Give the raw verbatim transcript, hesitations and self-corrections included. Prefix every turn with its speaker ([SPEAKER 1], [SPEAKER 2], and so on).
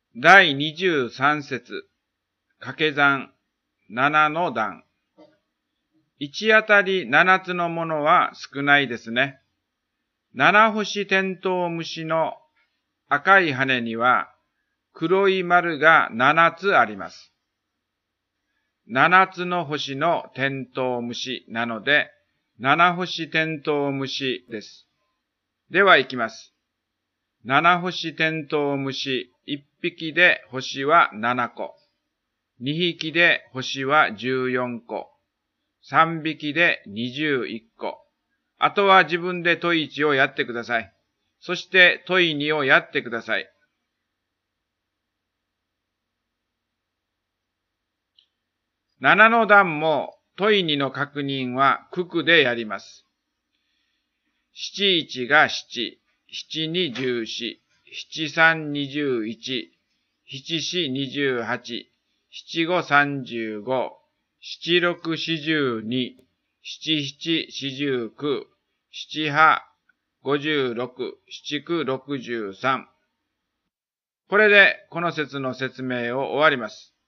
[SPEAKER 1] だいにじゅうさん節、掛け算ななの段。いちあたりななつのものは少ないですね。七星テントウムシの赤い羽には黒い丸がななつあります。ななつの星のテントウムシなので、七星テントウムシです。では行きます。七星テントウムシ、いっぴきで星はななこ、にひきで星はじゅうよんこ、さんびきでにじゅういっこ。あとは自分で問いいちをやってください。そして問いにをやってください。ななの段も問いにの確認は九九でやります。七一が七、七二十四、七三二十一、七四二十八、七五三十五、七六四十二、七七四十九、七八五十六、七九六十三。これでこの説の説明を終わります。